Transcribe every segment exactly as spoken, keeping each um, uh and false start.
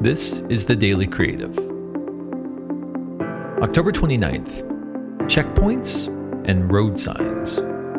This is the Daily Creative. October twenty-ninth, checkpoints and road signs.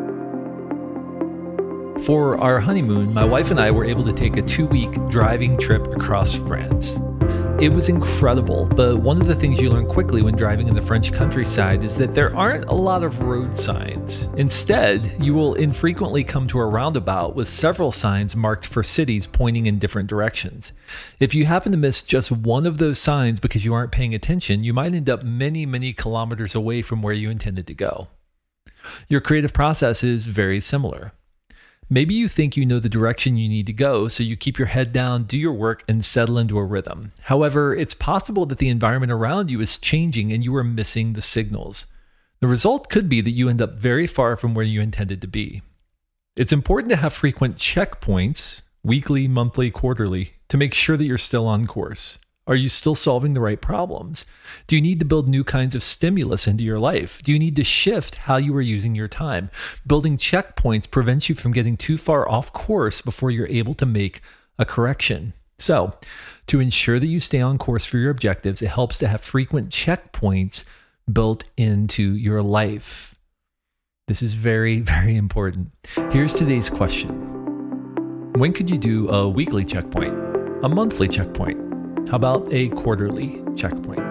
For our honeymoon, my wife and I were able to take a two-week driving trip across France. It was incredible, but one of the things you learn quickly when driving in the French countryside is that there aren't a lot of road signs. Instead, you will infrequently come to a roundabout with several signs marked for cities pointing in different directions. If you happen to miss just one of those signs because you aren't paying attention, you might end up many, many kilometers away from where you intended to go. Your creative process is very similar. Maybe you think you know the direction you need to go, so you keep your head down, do your work, and settle into a rhythm. However, it's possible that the environment around you is changing and you are missing the signals. The result could be that you end up very far from where you intended to be. It's important to have frequent checkpoints, weekly, monthly, quarterly, to make sure that you're still on course. Are you still solving the right problems? Do you need to build new kinds of stimulus into your life? Do you need to shift how you are using your time? Building checkpoints prevents you from getting too far off course before you're able to make a correction. So, to ensure that you stay on course for your objectives, it helps to have frequent checkpoints built into your life. This is very, very important. Here's today's question. When could you do a weekly checkpoint? A monthly checkpoint? How about a quarterly checkpoint?